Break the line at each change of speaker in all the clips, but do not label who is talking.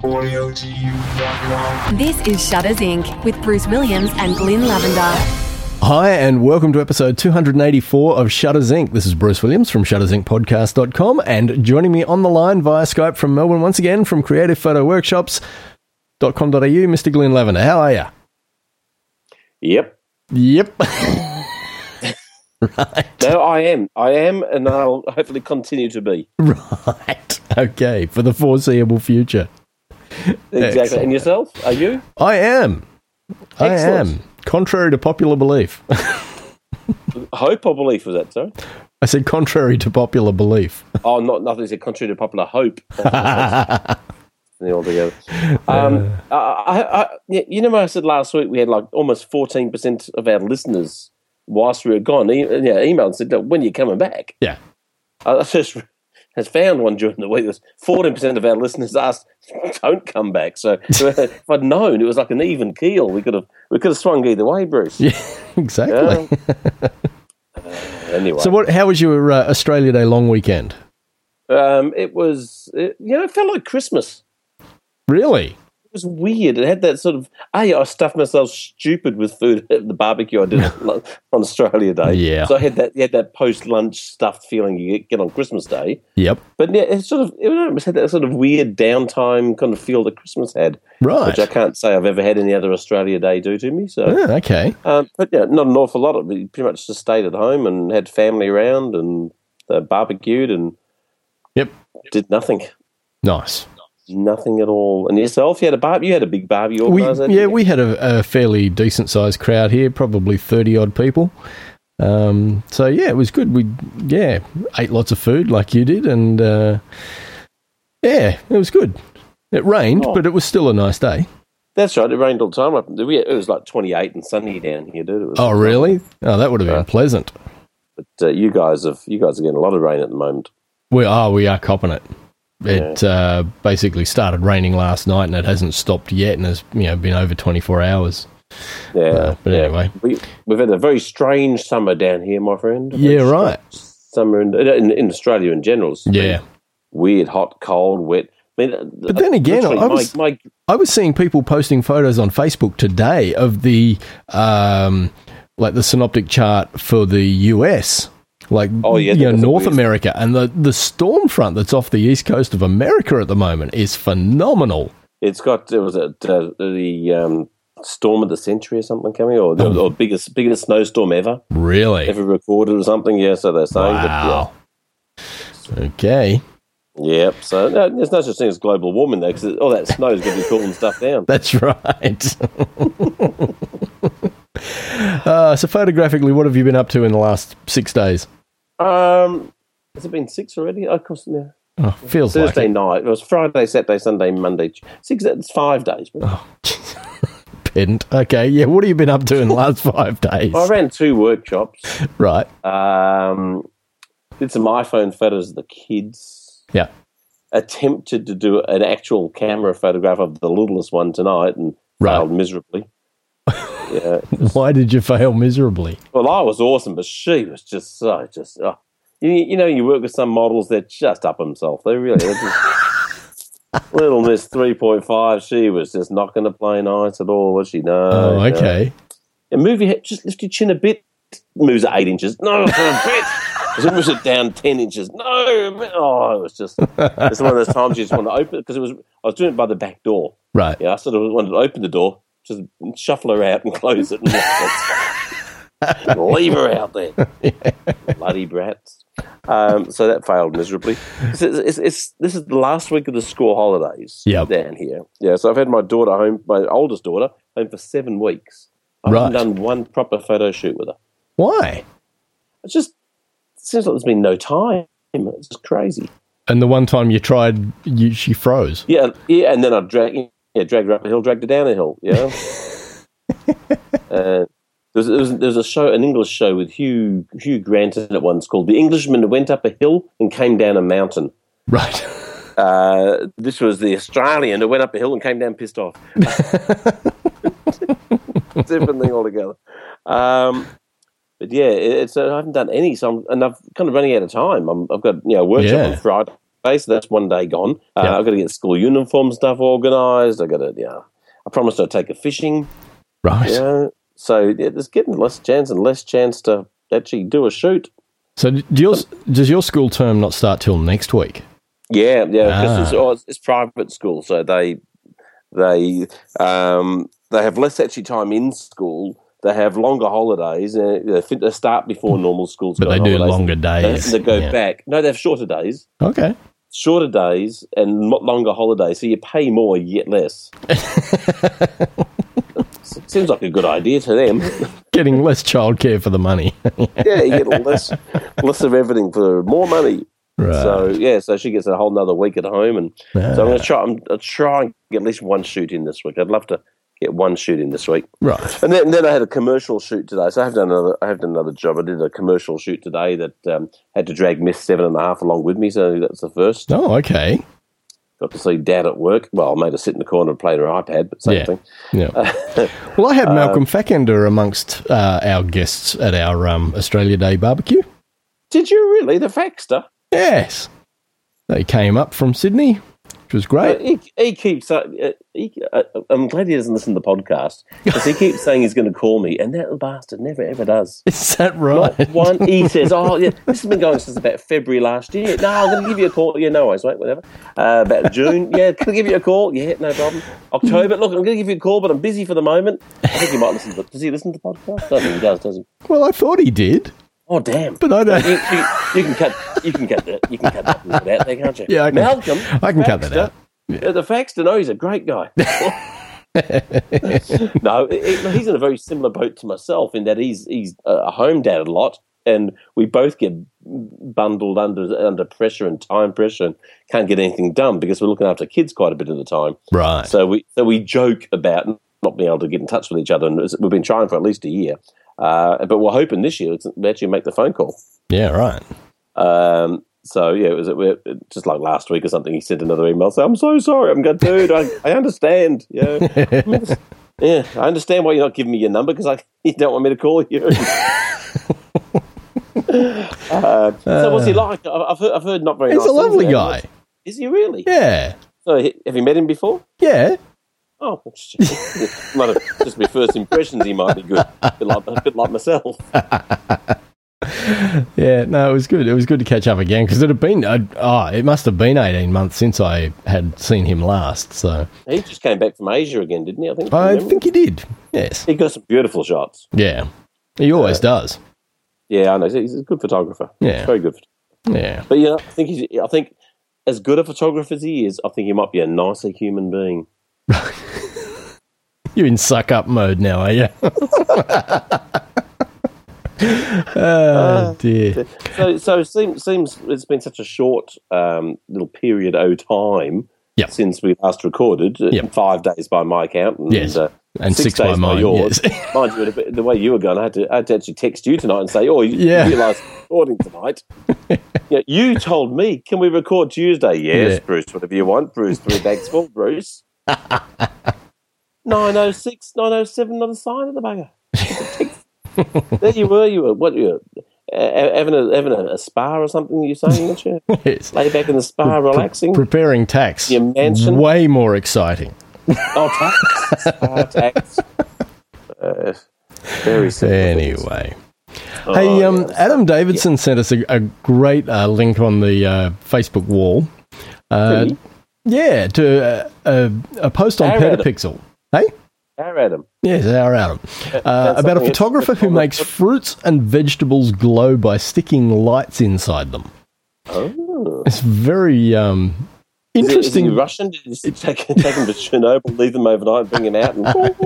This is Shutters Inc. with Bruce Williams and Glyn Lavender.
Hi, and welcome to episode 284 of Shutters Inc. This is Bruce Williams from shuttersincpodcast.com, and joining me on the line via Skype from Melbourne once again from creativephotoworkshops.com.au, Mr. Glyn Lavender. How are you?
Yep.
Right.
No, I am, and I'll hopefully continue to be.
Right. Okay, for the foreseeable future.
Exactly.
Excellent.
And yourself? Are you?
I am.
Excellent.
Contrary to popular belief.
Hope or belief was that, sir?
I said contrary to popular belief.
Oh, nothing said contrary to popular hope. Altogether. You know what I said last week? We had like almost 14% of our listeners whilst we were gone. Emailed and said, "When are you coming back?"
Yeah.
I just has found one during the week. 14% of our listeners asked, "Don't come back." So if I'd known it was like an even keel, we could have swung either way, Bruce.
Yeah, exactly.
Anyway,
so how was your Australia Day long weekend?
it felt like Christmas.
Really?
It was weird. It had that sort of, I stuffed myself stupid with food at the barbecue I did on Australia Day.
Yeah.
So I had that post-lunch stuffed feeling you get on Christmas Day.
Yep.
But yeah, it almost had that sort of weird downtime kind of feel that Christmas had.
Right.
Which I can't say I've ever had any other Australia Day do to me. So.
Oh, okay.
But yeah, not an awful lot. We pretty much just stayed at home and had family around and barbecued and did nothing.
Nice.
Nothing at all. And yourself, you had a big barbecue organised.
We had a fairly decent sized crowd here, probably 30 odd people. So yeah, it was good. We ate lots of food like you did, and it was good. It rained, but it was still a nice day.
That's right. It rained all the time. It was like 28 and sunny down here, dude. It was
really? Oh, that would have been pleasant.
But you guys are getting a lot of rain at the moment.
We are copping it. It basically started raining last night, and it hasn't stopped yet, and has been over 24 hours.
Yeah,
but anyway,
we've had a very strange summer down here, my friend.
Yeah, right.
Summer in Australia in general. Weird, hot, cold, wet. I mean,
but then again, I was seeing people posting photos on Facebook today of the like the synoptic chart for the US. North America, and the storm front that's off the east coast of America at the moment is phenomenal.
There was the storm of the century or something coming, or biggest snowstorm ever.
Really?
Ever recorded or something? Yeah, so they're saying.
Wow.
But,
okay.
Yep. So there's no such thing as global warming though, because all that snow is going to be cooling stuff down.
That's right. So photographically, what have you been up to in the last 6 days?
Has it been 6 already? Of course, no.
Oh, feels like
Thursday night. It was Friday, Saturday, Sunday, Monday. 6. It's 5 days.
Oh, pedant. Okay, yeah. What have you been up to in the last 5 days?
I ran 2 workshops.
Right.
Did some iPhone photos of the kids.
Yeah.
Attempted to do an actual camera photograph of the littlest one tonight and failed miserably. Yeah.
Why did you fail miserably?
Well, I was awesome, but she was just so you work with some models that just up themselves. They really Little Miss 3.5. She was just not going to play nice at all, was she? No.
Oh, okay.
And move your head, just lift your chin a bit. Moves it 8 inches. No, for a bit. Just moves it down 10 inches. No. Oh, it was just. It's one of those times you just want to open it because I was doing it by the back door.
Right.
Yeah, I sort of wanted to open the door. Just shuffle her out and close it and leave her out there. Bloody brats. So that failed miserably. This is the last week of the school holidays down here. Yeah, so I've had my daughter home, my oldest daughter, home for 7 weeks. I haven't done one proper photo shoot with her.
Why?
It seems like there's been no time. It's just crazy.
And the one time you tried, she froze.
Yeah, and then I dragged her up a hill, dragged her down a hill, there was a show, an English show with Hugh Grant in it once called The Englishman Who Went Up a Hill and Came Down a Mountain.
Right.
This was the Australian who went up a hill and came down pissed off. Different thing altogether. But yeah, I haven't done any, and I'm kind of running out of time. I've got a workshop on Friday. Day, so that's one day gone. I've got to get school uniform stuff organised. I've got to, I promised I'd take her fishing.
Right.
So there's getting less chance to actually do a shoot.
So does your school term not start till next week?
Yeah, because it's private school, so they have less actually time in school. They have longer holidays. They start before normal schools.
But they do longer days.
They go back. No, they have shorter days.
Okay.
Shorter days and longer holidays, so you pay more, you get less. Seems like a good idea to them.
Getting less childcare for the money.
Yeah, you get less of everything for more money.
Right.
So she gets a whole another week at home, and so I'm going to try and get at least one shoot in this week. I'd love to get one shoot in this week.
Right.
And then I had a commercial shoot today. So I have done another job. I did a commercial shoot today that had to drag Miss 7.5 along with me. So that's the first.
Oh, okay.
Got to see Dad at work. Well, I made her sit in the corner and play her iPad, but same thing.
Yeah. Well, I had Malcolm Fackender amongst our guests at our Australia Day barbecue.
Did you really? The Faxter?
Yes. They came up from Sydney, which was great.
He keeps... I'm glad he doesn't listen to the podcast, because he keeps saying he's going to call me, and that little bastard never, ever does.
Is that right?
Not one. He says, this has been going since about February last year. No, I'm going to give you a call. Yeah, no worries, mate, whatever. About June. Yeah, can I give you a call? Yeah, no problem. October. Look, I'm going to give you a call, but I'm busy for the moment. I think he might listen to... Does he listen to the podcast? I don't think he does he?
Well, I thought he did.
Oh, damn.
But I don't...
You can cut that out there, can't you?
Yeah,
Malcolm.
I can cut that out.
Yeah. The Faxter, no, he's a great guy. No, he's in a very similar boat to myself in that he's a home dad a lot, and we both get bundled under pressure and time pressure and can't get anything done because we're looking after kids quite a bit of the time.
Right.
So we joke about not being able to get in touch with each other, and we've been trying for at least a year. But we're hoping this year we actually make the phone call.
Yeah, right.
So yeah, it was just like last week or something. He sent another email saying, "I'm so sorry." I'm going, dude, I understand. Yeah, I understand why you're not giving me your number because you don't want me to call you. So what's he like? I've heard not very.
He's a lovely guy.
Is he really?
Yeah.
So have you met him before?
Yeah.
Oh, might have just my first impressions. He might be good, a bit like myself.
Yeah, no, it was good. It was good to catch up again because it had been, it must have been 18 months since I had seen him last. So
he just came back from Asia again, didn't he?
I think he did. Yes,
he got some beautiful shots.
Yeah, he always does.
Yeah, I know. He's a good photographer.
Yeah,
he's very good.
Yeah,
but I think as good a photographer as he is, I think he might be a nicer human being.
You're in suck up mode now, are you? Oh dear.
So it seems it's been such a short little period of time since we last recorded. 5 days by my count, and 6 days by yours. Yes. Mind you, the way you were going, I had to actually text you tonight and say, "Oh, you realised recording tonight." You told me, "Can we record Tuesday?" Yes, Bruce. Whatever you want, Bruce. 3 bags full, Bruce. 9:06, 9:07, not a sign of the bugger. There you were. What you having a spa or something? You're saying, aren't you?
Yes.
Lay back in the spa, relaxing,
preparing tax.
Your mansion.
Way more exciting.
Oh, tax. Very simple.
Anyway. Hey, Adam Davidson sent us a great link on the Facebook wall. To a post on Petapixel. Hey?
Our Adam.
Yes, our Adam. About a photographer who makes fruits and vegetables glow by sticking lights inside them.
Oh.
It's very interesting.
Is he Russian? Did you take him to Chernobyl, leave them overnight, bring him out?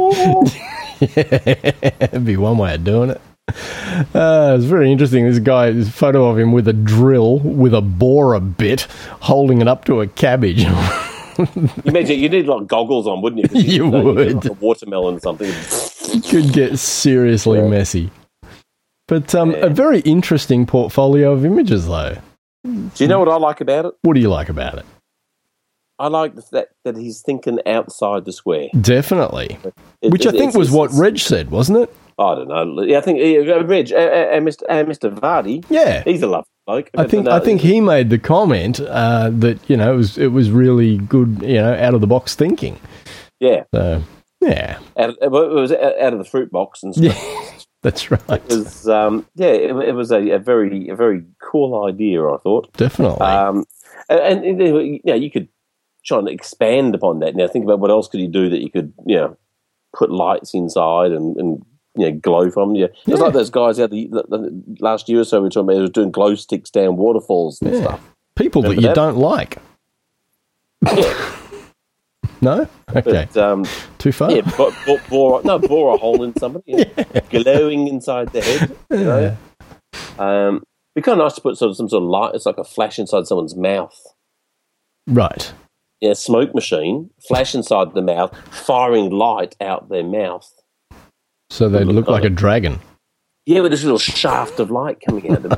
That'd be one way of doing it. It's very interesting. This guy's photo of him with a drill, with a borer bit, holding it up to a cabbage.
Imagine you need like goggles on, wouldn't you?
You would.
Like a watermelon or something.
It could get seriously messy. But a very interesting portfolio of images, though.
Do you know what I like about it?
What do you like about it?
I like that he's thinking outside the square.
Definitely. Which I think was what Reg said, wasn't it?
I don't know. Yeah, I think Reg, Mr. Vardy.
Yeah,
he's a love. bloke.
I think he made the comment that it was really good, out of the box thinking.
Yeah.
So yeah.
It was out of the fruit box and stuff.
Yeah, that's right.
It was it was a very cool idea, I thought.
Definitely.
And you could try and expand upon that. Now think about what else could you do that you could put lights inside and glow from. Yeah, it's like those guys out the last year or so we were talking about. They were doing glow sticks down waterfalls and stuff.
People Remember that you don't like.
Yeah.
No? Okay.
But,
too far?
Yeah, bore a hole in somebody, glowing inside the head. It'd be kind of nice to put some sort of light. It's like a flash inside someone's mouth.
Right.
Yeah, smoke machine, flash inside the mouth, firing light out their mouth.
So they look like a dragon.
Yeah, with this little shaft of light coming out.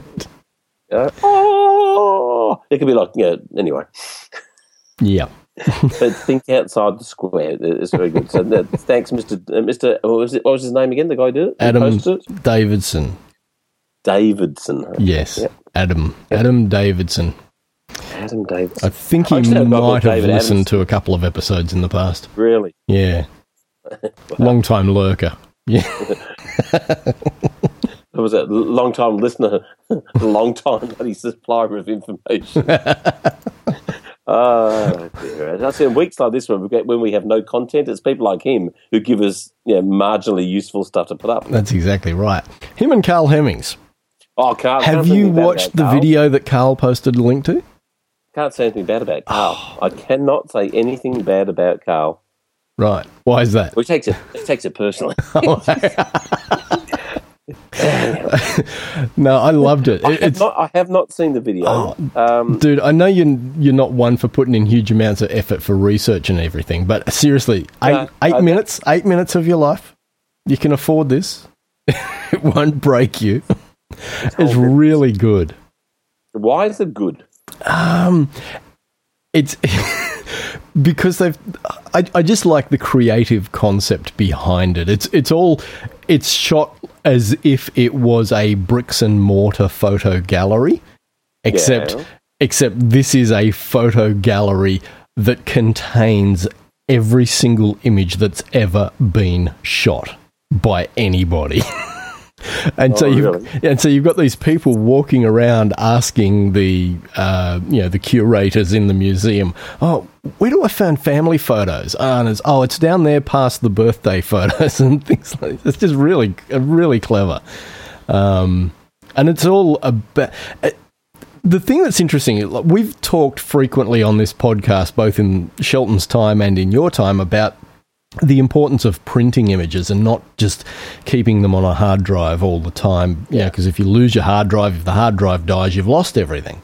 Oh! It could be like, anyway.
Yeah.
But think outside the square. It's very good. So thanks, Mr. What was his name again? The guy who did it?
Adam Davidson.
Davidson.
Yes, yep. Adam Davidson.
Adam Davidson.
I think he might have listened to a couple of episodes in the past.
Really?
Yeah. Long-time lurker. Yeah.
It was a long-time listener, long-time bloody supplier of information. Oh, dear. I see in weeks like this when we have no content, it's people like him who give us marginally useful stuff to put up.
That's exactly right. Him and Carl Hemmings.
Oh, Carl.
Have you watched the video that Carl posted a link to?
Can't say anything bad about Carl. I cannot say anything bad about Carl.
Right. Why is that?
Well, he takes it personally.
No, I loved it.
I have not seen the video.
Dude, I know you're not one for putting in huge amounts of effort for research and everything, but seriously, eight minutes of your life, you can afford this. It won't break you. It's really good.
Why is it good?
It's because I just like the creative concept behind it. It's shot as if it was a bricks and mortar photo gallery, except this is a photo gallery that contains every single image that's ever been shot by anybody. And so you've got these people walking around asking the curators in the museum, where do I find family photos? And it's down there past the birthday photos and things like that. It's just really clever. And it's all about... The thing that's interesting, we've talked frequently on this podcast, both in Shelton's time and in your time, about the importance of printing images and not just keeping them on a hard drive all the time. Yeah, because if you lose your hard drive, if the hard drive dies, you've lost everything.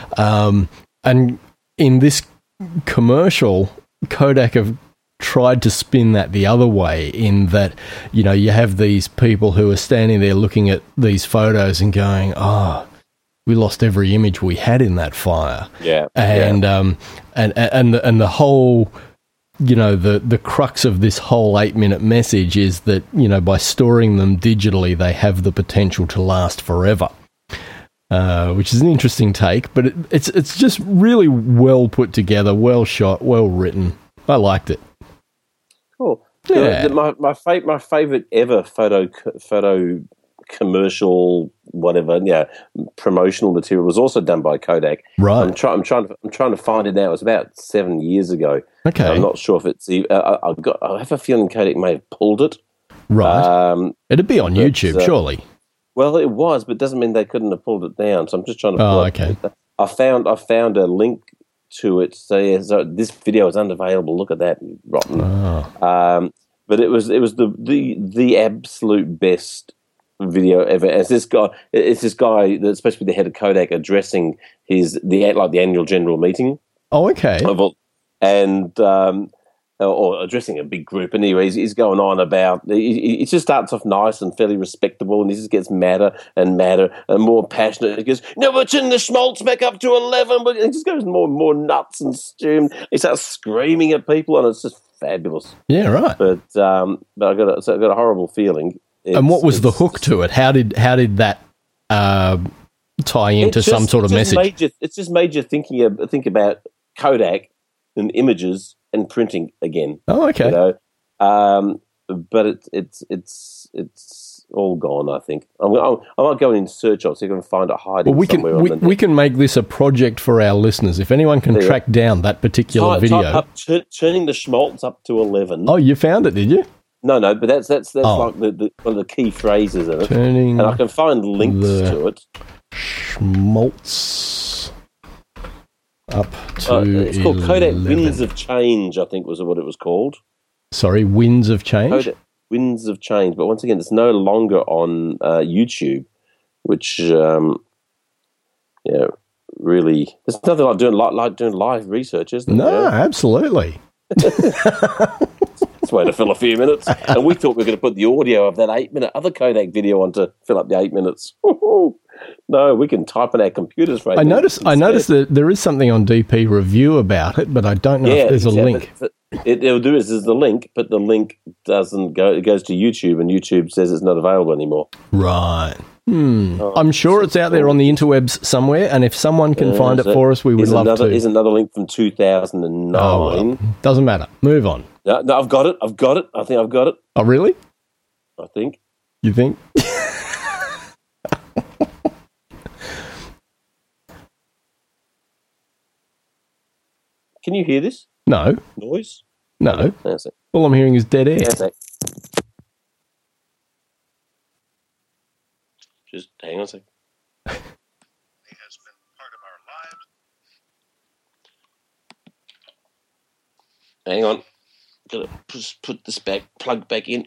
And in this commercial, Kodak have tried to spin that the other way in that, you have these people who are standing there looking at these photos and going, we lost every image we had in that fire.
Yeah.
And the whole... the crux of this whole 8-minute message is that, by storing them digitally, they have the potential to last forever, which is an interesting take, but it's just really well put together, well shot, well written. I liked it.
Cool.
Yeah.
My favorite ever photo commercial, whatever, promotional material was also done by Kodak.
Right.
I'm trying to find it now. It was about 7 years ago.
Okay.
I'm not sure if it's. I have a feeling Kodak may have pulled it.
Right. It'd be on YouTube, surely.
Well, it was, but it doesn't mean they couldn't have pulled it down. So I'm just trying to.
Okay.
I found a link to it. So this video is unavailable. Look at that, rotten.
Oh.
But it was the absolute best video ever. It's this guy that's supposed to be the head of Kodak addressing the annual general meeting.
Oh, okay.
Or addressing a big group, and anyway, he's going on about. He just starts off nice and fairly respectable, and he just gets madder and madder and more passionate. He goes, "No, we're turning the schmaltz back up to 11," but he just goes more and more nuts and stew. He starts screaming at people, and it's just fabulous.
Yeah, right.
But I got a horrible feeling.
And what was the hook to it? How did that tie into some sort of message.
It's just made you think about Kodak and images and printing again.
Oh, okay.
You know? But it's all gone, I think. I might go in search of it so you can find it hiding somewhere on the net.
We can make this a project for our listeners. If anyone can track down that particular video.
Type up, turning the schmaltz up to 11.
Oh, you found it, did you?
No, but that's like one of the key phrases in it.
Turning
and I can find links to it.
Schmaltz up to
it's called Kodak Winds of Change, I think was what it was called.
Sorry, Winds of Change?
Kodak Winds of Change. But once again, it's no longer on YouTube, which, really... There's nothing like doing live research, isn't there?
No, absolutely.
It's a way to fill a few minutes. And we thought we were going to put the audio of that 8-minute other Kodak video on to fill up the 8 minutes. No, we can type on our computers right now. I noticed that there is something on DP Review about it, but I don't know if there's a link. It'll do is there's the link, but the link doesn't go. It goes to YouTube, and YouTube says it's not available anymore.
Right. I'm sure it's out there on the interwebs somewhere, and if someone can find it for us, we would love to.
Here's another link from 2009.
Oh, well, doesn't matter. Move on.
No, I've got it. I think I've got it.
Oh, really?
I think.
You think?
Can you hear this?
No.
Noise?
No.
That's it.
All I'm hearing is dead air.
That's it. Just hang on a second.
He has been part of our lives.
Hang on. Gotta put this plug back in.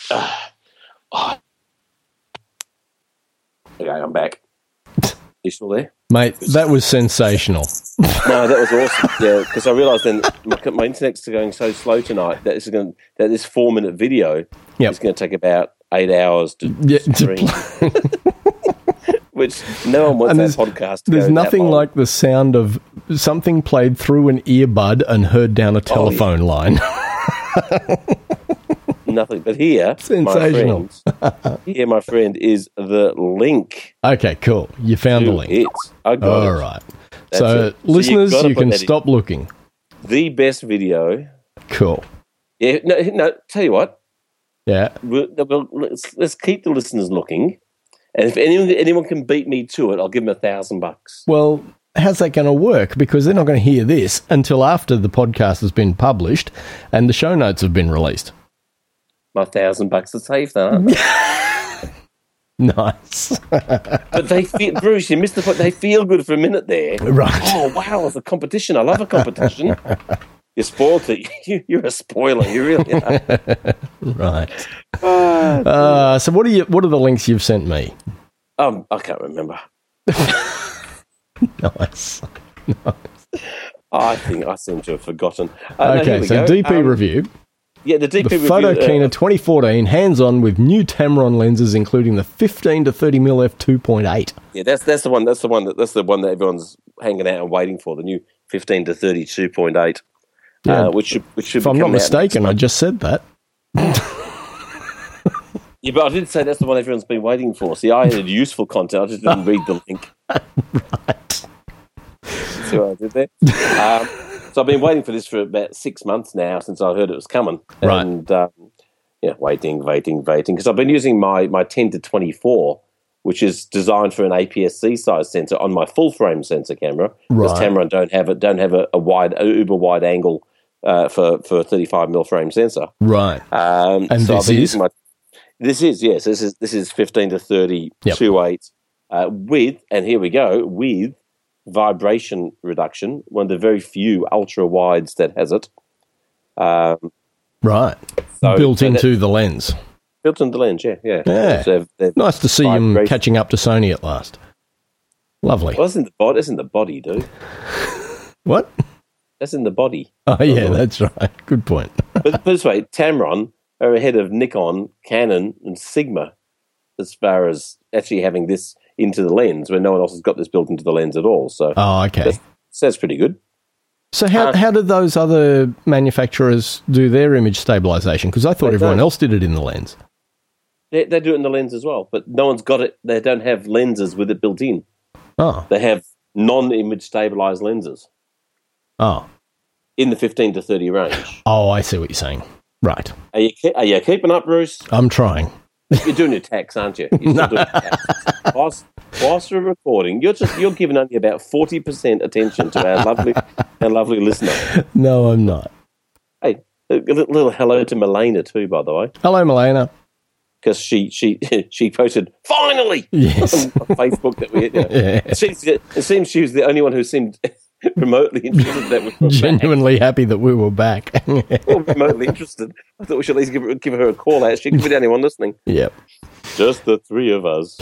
Okay, I'm back. You still there?
Mate, that was sensational.
No, that was awesome. Yeah, because I realised then my internet's going so slow tonight that this 4-minute video is going to take about 8 hours to stream. Which no one wants that podcast to
There's nothing like the sound of something played through an earbud and heard down a telephone line.
Nothing. But here,
sensational.
My friend, is the link.
Okay, cool. You found the link.
I got it.
All right. So listeners, you can stop looking.
The best video.
Cool.
Yeah. No. Tell you what.
Yeah.
Let's keep the listeners looking, and if anyone can beat me to it, I'll give them $1,000.
Well, how's that going to work? Because they're not going to hear this until after the podcast has been published and the show notes have been released.
My $1,000 to save that, aren't they?
Nice.
But they feel, Bruce, you missed the point. They feel good for a minute there.
Right.
Oh, wow, it's a competition. I love a competition. You spoiled it. You're a spoiler. You really are.
Right. So what are the links you've sent me?
I can't remember.
Nice.
I think I seem to have forgotten.
Okay, so DP Review.
Yeah, the DP Review.
The Photokina 2014, hands-on with new Tamron lenses, including the 15 to 30mm f2.8.
Yeah, that's the one. That's the one that everyone's hanging out and waiting for. The new 15 to 30 2.8.
Yeah,
which should.
If I'm not mistaken, I just said that.
Yeah, but I did say that's the one everyone's been waiting for. See, I added useful content. I just didn't read the link.
Right.
See what I did there? So I've been waiting for this for about 6 months now since I heard it was coming.
Right.
And, waiting. Because I've been using my 10 to 24, which is designed for an APS-C size sensor on my full-frame sensor camera.
Right.
Because Tamron don't have a uber wide angle for 35mm frame sensor.
Right.
And so this is? This is 15 to 30 2.8 with, and here we go, with vibration reduction, one of the very few ultra wides that has it.
Right. So, built into the lens.
Built into the lens, yeah.
So nice to see him catching up to Sony at last. Lovely.
Well, that's in the body, dude.
What?
That's in the body.
Oh, yeah, that's right. Good point.
But this way, Tamron are ahead of Nikon, Canon, and Sigma as far as actually having this into the lens, where no one else has got this built into the lens at all. So,
okay.
That's pretty good.
So how did those other manufacturers do their image stabilization? Because I thought everyone else did it in the lens.
They do it in the lens as well, but no one's got it. They don't have lenses with it built in.
Oh.
They have non-image stabilized lenses.
Oh.
In the 15 to 30 range.
Oh, I see what you're saying. Right.
Are you keeping up, Bruce?
I'm trying.
You're doing your tax, aren't you? You're still doing your tax. Whilst we're recording, you're giving only about 40% attention to our lovely listener.
No, I'm not.
Hey, a little hello to Milena too, by the way.
Hello, Milena.
Because she posted finally
yes.
on Facebook that we. Yeah. It seems she was the only one who seemed remotely interested that we were
genuinely happy that we were back.
Well, remotely interested. I thought we should at least give her a call out. She could be the only one listening.
Yep.
Just the three of us.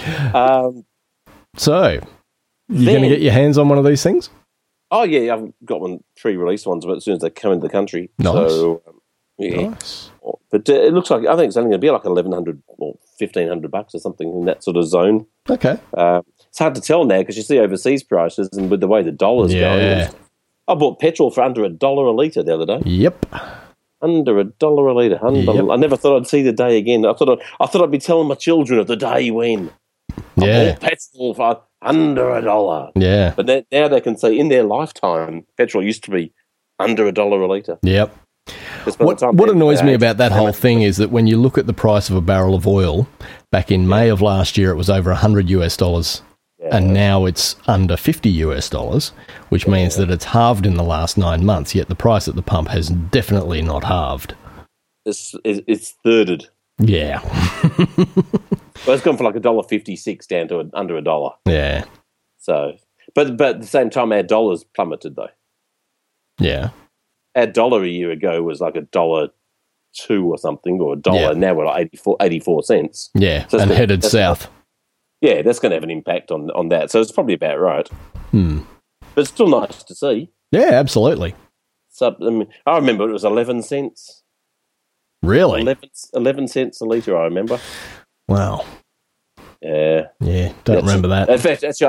So, you going to get your hands on one of these things?
Oh, yeah. I've got pre-released ones, but as soon as they come into the country.
Nice.
So, yeah. Nice. But it looks like, I think it's only going to be like $1,100 or $1,500 or something in that sort of zone.
Okay.
It's hard to tell now because you see overseas prices and with the way the dollar's going. I bought petrol for under $1 a litre the other day.
Yep.
Under $1 a litre.
Yep.
I never thought I'd see the day again. I thought I'd be telling my children of the day when. I bought petrol for under $1.
Yeah.
But now they can say in their lifetime, petrol used to be under $1 a litre.
Yep. What annoys me about that whole thing is that when you look at the price of a barrel of oil, back in May of last year, it was over $100, and now it's under $50, which means that it's halved in the last 9 months. Yet the price at the pump has definitely not halved.
It's thirded.
Yeah.
Well, it's gone from like $1.56 down to under $1.
Yeah.
So, but at the same time, our dollars plummeted though.
Yeah.
Our dollar a year ago was like $1.02 or something, or $1.
Yeah.
Now we're like 84 cents.
Yeah, so and headed south.
Yeah, that's going to have an impact on that. So it's probably about right. But it's still nice to see.
Yeah, absolutely.
So I remember it was 11 cents.
Really?
11 cents a litre, I remember.
Wow.
Yeah.
Yeah, don't remember that.
In fact, actually,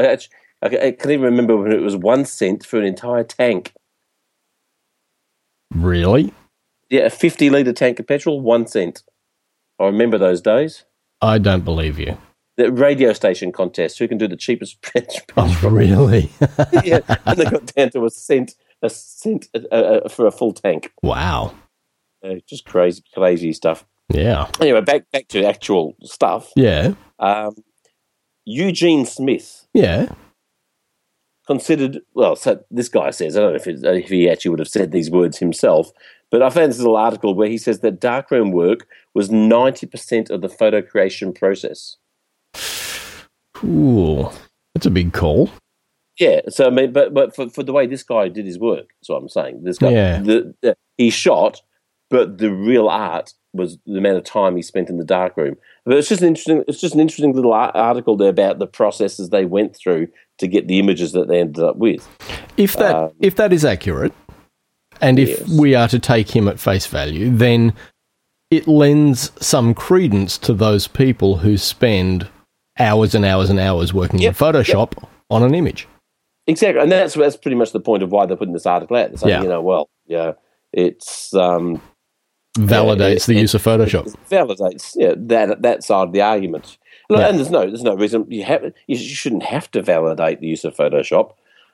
I can even remember when it was 1 cent for an entire tank.
Really?
Yeah, a 50-litre tank of petrol, 1 cent. I remember those days.
I don't believe you.
The radio station contest, who can do the cheapest petrol?
Oh, really?
Yeah, and they got down to a cent for a full tank.
Wow.
Just crazy stuff.
Yeah.
Anyway, back to actual stuff.
Yeah.
Eugene Smith.
Yeah.
Considered, well, so this guy says, I don't know if he actually would have said these words himself, but I found this little article where he says that darkroom work was 90% of the photo creation process.
Ooh, that's a big call.
Yeah, so I mean, but for the way this guy did his work, that's what I'm saying. This guy, he shot, but the real art was the amount of time he spent in the darkroom. But it's just an interesting little article there about the processes they went through to get the images that they ended up with.
If that is accurate, and if we are to take him at face value, then it lends some credence to those people who spend hours and hours and hours working in Photoshop on an image.
Exactly, and that's pretty much the point of why they're putting this article out. They're saying, it's
validates the use of Photoshop.
It validates that side of the argument. And there's no reason you shouldn't have to validate the use of Photoshop.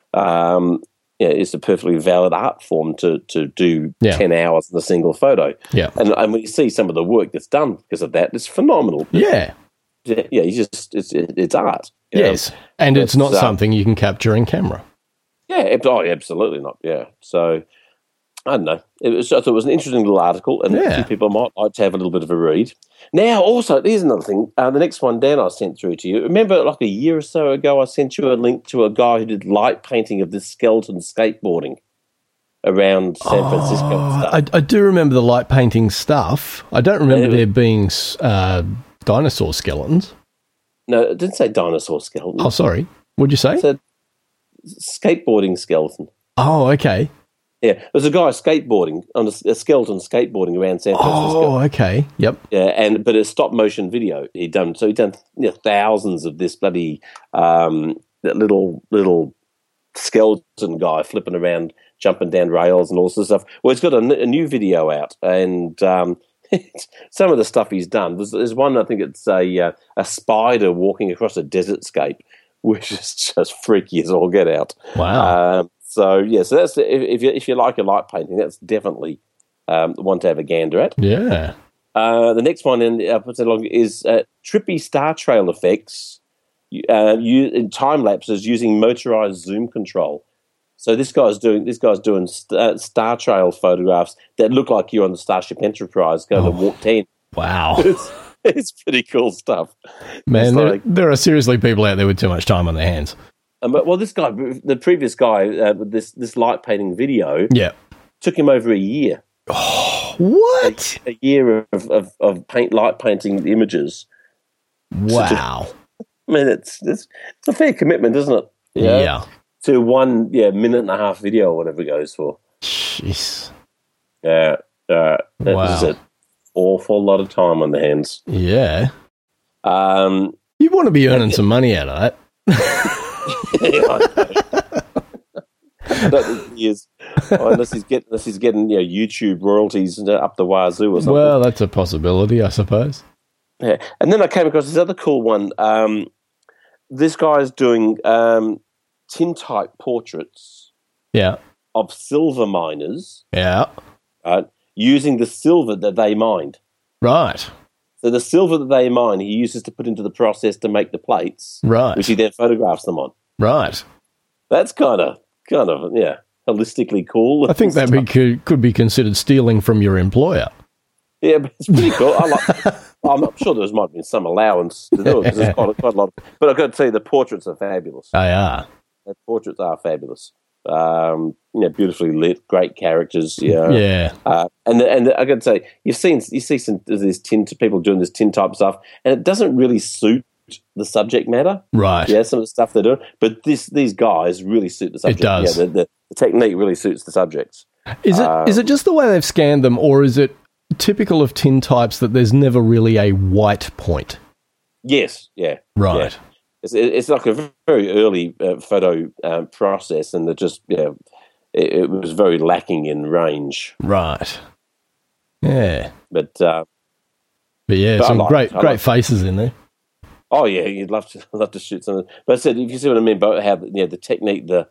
It's a perfectly valid art form to do 10 hours in a single photo.
Yeah,
and when you see some of the work that's done because of that, it's phenomenal.
Yeah.
Yeah, it's art.
Yes, and it's not something you can capture in camera.
Yeah, absolutely not. Yeah, so I don't know. I thought it was an interesting little article, and a few people might like to have a little bit of a read. Now, also, here's another thing. The next one, Dan, I sent through to you. Remember, like a year or so ago, I sent you a link to a guy who did light painting of this skeleton skateboarding around San Francisco and stuff.
I do remember the light painting stuff. I don't remember there being dinosaur skeletons.
No, it didn't say dinosaur skeleton.
Oh, sorry. What'd you say?
It said skateboarding skeleton.
Oh, okay.
Yeah, there's a guy skateboarding on a skeleton skateboarding around San Francisco.
Oh, okay. Yep.
Yeah, but a stop motion video he'd done. So he'd done thousands of this bloody that little skeleton guy flipping around, jumping down rails and all sorts of stuff. Well, he's got a new video out, and some of the stuff he's done. There's one, I think it's a spider walking across a desertscape which is just freaky as all get out.
Wow.
So that's if you like a light painting, that's definitely one to have a gander at.
Yeah.
The next one is trippy star trail effects in time lapses using motorized zoom control. So this guy's doing star trail photographs that look like you're on the Starship Enterprise going to Warp 10.
Wow.
It's pretty cool stuff.
Man, there are seriously people out there with too much time on their hands.
Well, this guy, the previous guy, this light painting video, took him over a year.
Oh, what?
A year of light painting the images.
Wow.
I mean, it's a fair commitment, isn't it?
Yeah.
To 1 minute and a half video or whatever it goes for.
Jeez.
Yeah.
Wow.
This is an awful lot of time on the hands.
Yeah. You want to be earning some money out of that.
I don't think he is. Unless he's getting YouTube royalties up the wazoo or something.
Well, that's a possibility, I suppose.
Yeah. And then I came across this other cool one. This guy's doing tintype portraits of silver miners.
Yeah.
Using the silver that they mined.
Right.
So the silver that they mine, he uses to put into the process to make the plates.
Right.
Which he then photographs them on.
Right.
That's kind of holistically cool.
I think that could be considered stealing from your employer.
Yeah, but it's pretty cool. I'm not sure there might have been some allowance to do it because there's quite a lot. But I've got to tell you, the portraits are fabulous.
They are.
The portraits are fabulous. Beautifully lit, great characters.
Yeah.
And I got to say, you see some of these people doing this tintype stuff, and it doesn't really suit the subject matter.
Right.
Yeah, some of the stuff they're doing, but these guys really suit the subject.
It does.
Yeah, the technique really suits the subjects.
Is it just the way they've scanned them, or is it typical of tintypes that there's never really a white point?
Yes. Yeah.
Right.
Yeah. It's like a very early photo process, and it was very lacking in range.
Right. Yeah.
But
some great faces in there.
Oh yeah, you'd love to shoot something. But I said, if you see what I mean about how the technique, the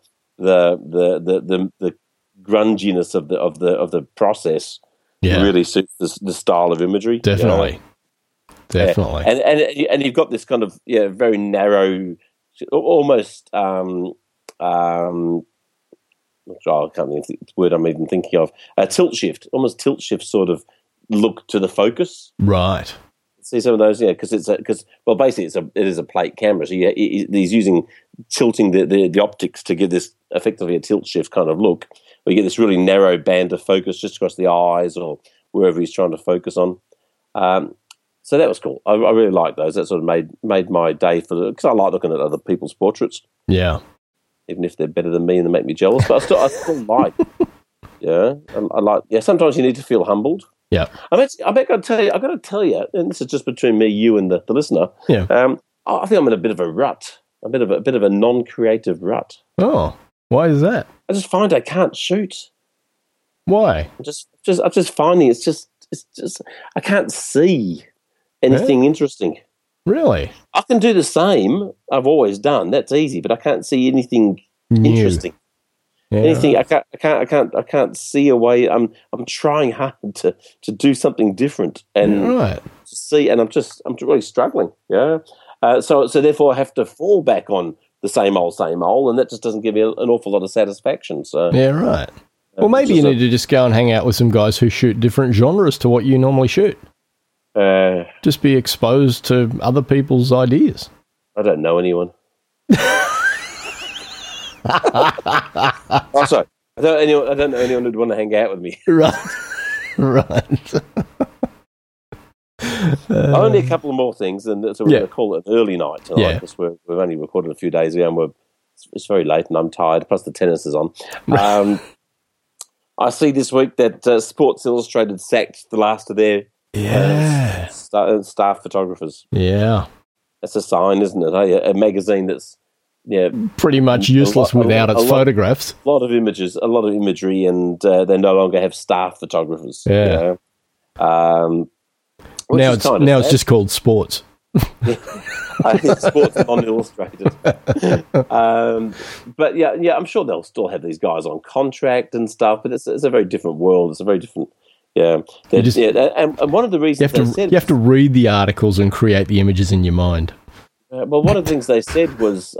grunginess of the process really suits the style of imagery.
Definitely. Definitely.
Yeah. And you've got this kind of very narrow, almost I can't think the word I'm even thinking of, a tilt shift sort of look to the focus.
Right.
See some of those, because basically it is a plate camera, so he's using tilting the optics to give this effectively a tilt shift kind of look, where you get this really narrow band of focus just across the eyes or wherever he's trying to focus on. So that was cool. I really liked those. That sort of made my day because I like looking at other people's portraits.
Yeah,
even if they're better than me and they make me jealous, but I still like. Yeah, I like. Yeah, sometimes you need to feel humbled.
Yeah,
I got to tell you, and this is just between me, you, and the listener.
Yeah,
I think I'm in a bit of a rut, a bit of a non-creative rut.
Oh, why is that?
I just find I can't shoot.
Why?
I'm just finding it's just I can't see anything interesting.
Really?
I can do the same. I've always done. That's easy, but I can't see anything interesting. Yeah. Anything. I can't see a way. I'm trying hard to do something different and to see, and I'm really struggling. Yeah. So therefore I have to fall back on the same old, and that just doesn't give me an awful lot of satisfaction. So
yeah, right. Well, maybe you need to just go and hang out with some guys who shoot different genres to what you normally shoot. Just be exposed to other people's ideas.
I don't know anyone. Oh, sorry. I don't know anyone who'd want to hang out with me.
Right.
Only a couple more things, and so we're going to call it an early night tonight because we've only recorded a few days ago, and it's very late, and I'm tired. Plus, the tennis is on. I see this week that Sports Illustrated sacked the last of their staff photographers.
Yeah,
that's a sign, isn't it? A magazine that's
pretty much useless without its photographs.
A lot of imagery, and they no longer have staff photographers.
Yeah. Now it's just called Sports.
Sports non-illustrated. But yeah, I'm sure they'll still have these guys on contract and stuff. But it's a very different world. It's a very different. Yeah, and one of the reasons
you have to read the articles and create the images in your mind.
Well, one of the things they said was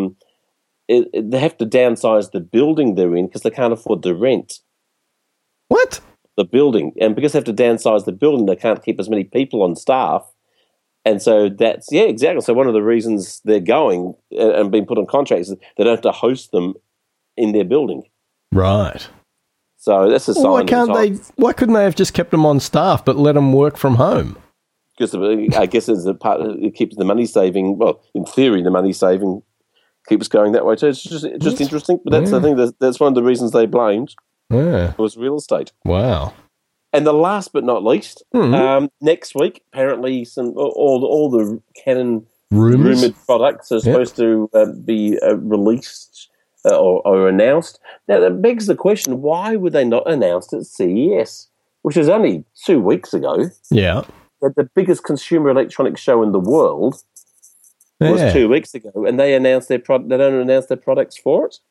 they have to downsize the building they're in because they can't afford the rent.
What?
The building, and because they have to downsize the building, they can't keep as many people on staff. And so that's, exactly. So one of the reasons they're going and being put on contracts is they don't have to host them in their building.
Right.
So that's a sign.
Why couldn't they have just kept them on staff but let them work from home?
Because I guess it's the part it keeps the money saving. Well, in theory, the money saving keeps going that way too. It's just interesting. But that's I think that's one of the reasons they blamed.
Yeah.
It was real estate.
Wow.
And the last but not least, next week, apparently all the Canon rumoured products are supposed to be released or announced. Now, that begs the question, why would they not announce at CES, which was only 2 weeks ago?
Yeah.
The biggest consumer electronics show in the world was 2 weeks ago, and they announced they don't announce their products for it?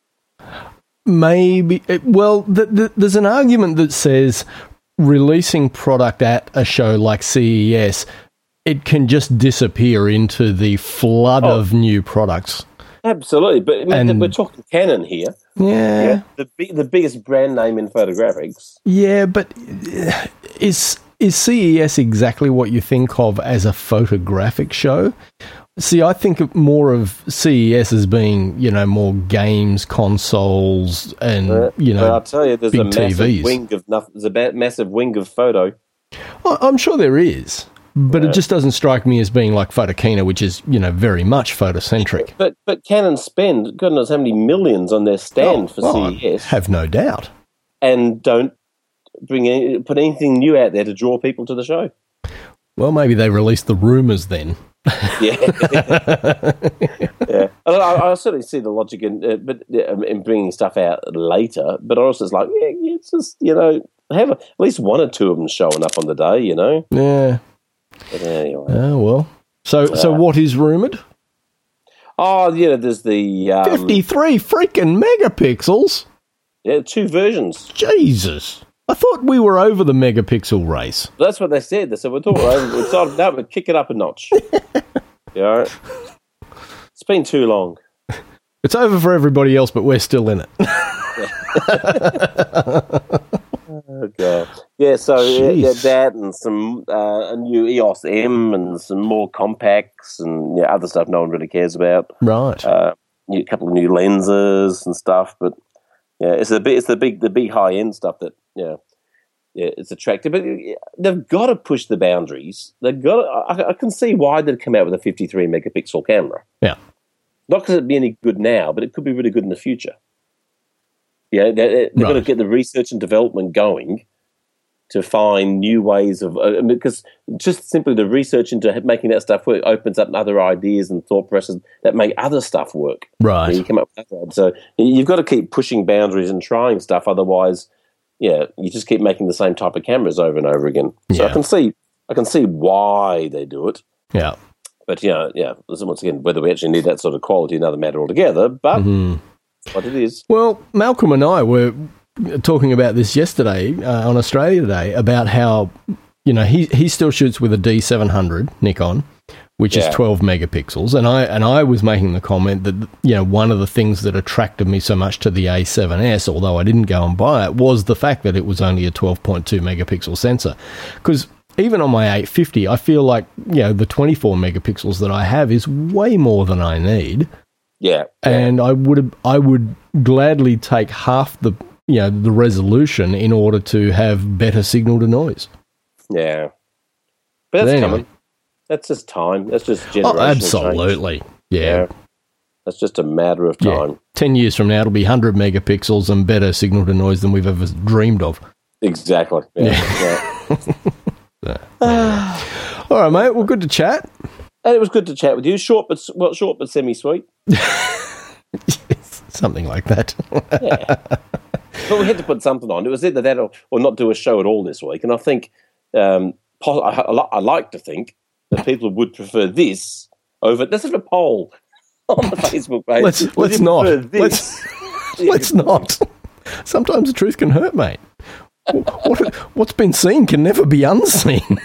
Maybe. There's an argument that says releasing product at a show like CES, it can just disappear into the flood of new products.
Absolutely, but we're talking Canon here.
Yeah.
The biggest brand name in photographics.
Yeah, but is CES exactly what you think of as a photographic show? See, I think more of CES as being, more games, consoles, and
I'll tell you, there's
big
a massive
TVs.
wing of nothing. There's a massive wing of photo.
Well, I'm sure there is, but it just doesn't strike me as being like Photokina, which is very much photocentric.
But Canon spend God knows how many millions on their stand for CES.
I have no doubt,
and don't put anything new out there to draw people to the show.
Well, maybe they released the rumours then.
Yeah. I certainly see the logic in bringing stuff out later, but also it's like, it's just, have at least one or two of them showing up on the day,
Yeah.
But anyway.
Oh, well. So what is rumoured?
Oh, there's the...
53 freaking megapixels?
Yeah, 2 versions.
Jesus. I thought we were over the megapixel race.
That's what they said. They said, we're over. We'll kick it up a notch. Yeah. It's been too long.
It's over for everybody else, but we're still in it.
Oh, God. Yeah, so that and some a new EOS M and some more compacts and other stuff no one really cares about.
Right.
A couple of new lenses and stuff, but it's the big high end stuff that it's attractive. But they've got to push the boundaries. They've got. I can see why they'd come out with a 53 megapixel camera.
Yeah.
Not because it'd be any good now, but it could be really good in the future. Yeah, they've got to get the research and development going to find new ways of because just simply the research into making that stuff work opens up other ideas and thought processes that make other stuff work.
Right.
And you come up with that. So you've got to keep pushing boundaries and trying stuff. Otherwise, you just keep making the same type of cameras over and over again. So I can see why they do it.
Yeah.
But once again, whether we actually need that sort of quality, another matter altogether. But what it is.
Well, Malcolm and I were talking about this yesterday on Australia Day about how he still shoots with a D700 Nikon, which is 12 megapixels, and I was making the comment that one of the things that attracted me so much to the A7S, although I didn't go and buy it, was the fact that it was only a 12.2 megapixel sensor, because even on my 850, I feel like the 24 megapixels that I have is way more than I need.
Yeah.
And I would gladly take half the the resolution in order to have better signal to noise.
Yeah. But that's coming. That's just time. That's just generational
absolutely.
change.
Yeah.
That's just a matter of time.
Yeah. 10 years from now, it'll be 100 megapixels and better signal to noise than we've ever dreamed of.
Exactly. Yeah.
All right, mate. Well, good to chat.
And it was good to chat with you. Short but semi-sweet.
Something like that.
Yeah. But we had to put something on. It was either that or not do a show at all this week. And I think, I like to think that people would prefer this over. Let's have a poll on the Facebook page.
Let's not. Let's not. Sometimes the truth can hurt, mate. What's been seen can never be unseen.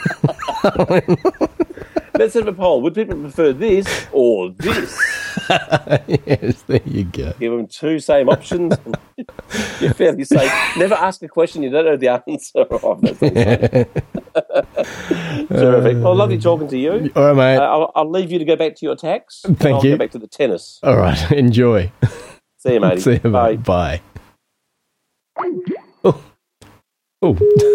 Let's have a poll. Would people prefer this or this?
Yes, there you go.
Give them two same options. You're fairly safe. Never ask a question you don't know the answer of. Terrific. Well, lovely talking to you.
All right, mate.
I'll leave you to go back to your tax.
Thank you.
I'll go back to the tennis.
All right. Enjoy.
See you, matey.
See you,
Bye.
mate. Bye. Oh.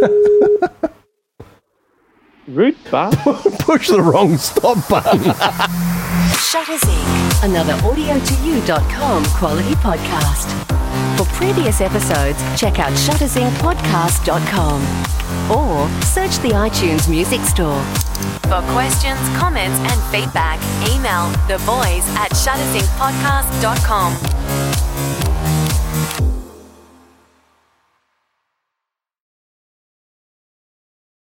Rude bastard.
Push the wrong stop button.
Shutters Inc., another audio2u.com quality podcast. For previous episodes, check out shuttersincpodcast.com or search the iTunes Music Store. For questions, comments and feedback, email theboys@shuttersincpodcast.com.